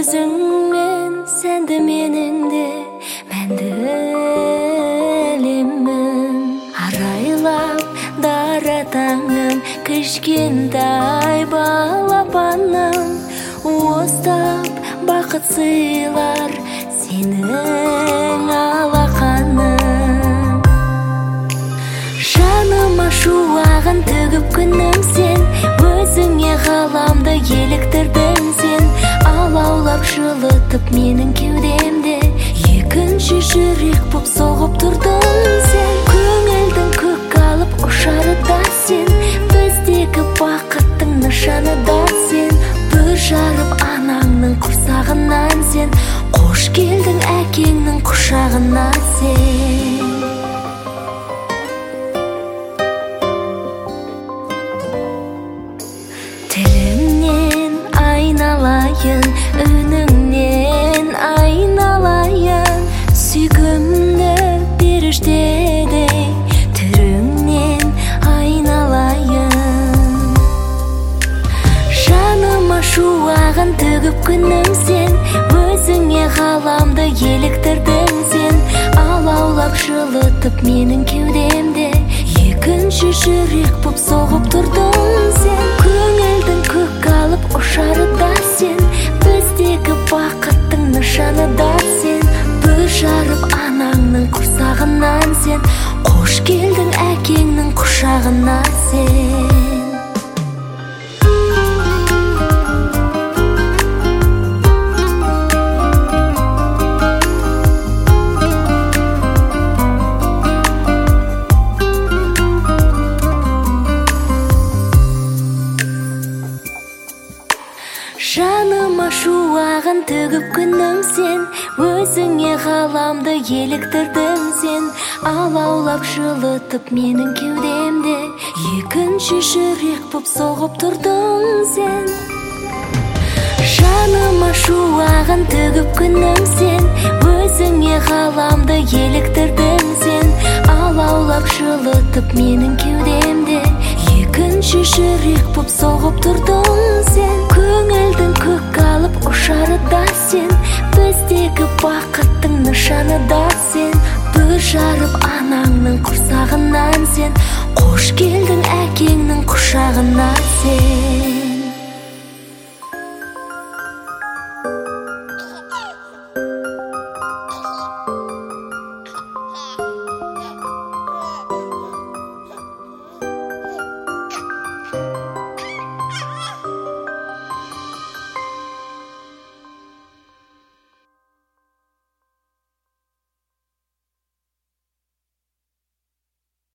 өзіңмен сәнді менің де мәнді әлемім. Арайлап дара таңым, кішкентай балапаным, уыстап бақыт сыйлар сенің алақаның. Жаныма шуағын төгіп күнім сен, өзіңе ғаламды еліктірдің сен. Алаулап жылытып менің кеудемде, екінші жүрек боп соғып тұрдың сен. Көңілдің көк алып ұшары да сен, біздегі бақыттың нышаны да сен. Бүр жарып анаңның құрсағынан сен, қош келдің әкеңнің құшағына сен. Тіліңнен айналайын, үніңнен айналайын, сүйкімді періштедей түріңнен айналайын. Жаныма шуағын төгіп күнім сен, өзіңе ғаламды еліктірдің сен. Алаулап жылытып менің кеудемде, екінші жүрек боп соғып тұрдың сен. Көңілдің көк алып ұшары да сен, біздегі бақыттың нышаны да сен. Бүр жарып анаңның құрсағынан сен, қош келдің әкеңнің құшағына сен. Жаныма шуағын төгіп күнім сен, өзіңе ғаламды еліктірдің сен. Алаулап жылытып менің кеудемде, екінші жүрек боп соғып тұрдың сен. Жаныма шуағын төгіп күнім сен, өзіңе ғаламды еліктірдің сен. Алаулап жылытып менің кеудемде, екінші жүрек боп соғып тұрдың сен. Көңілдің көк алып ұшары да сен, біздегі бақыттың нышаны да сен. Бүр жарып анаңның құрсағынан сен, қош келдің әкеңнің құшағына сен.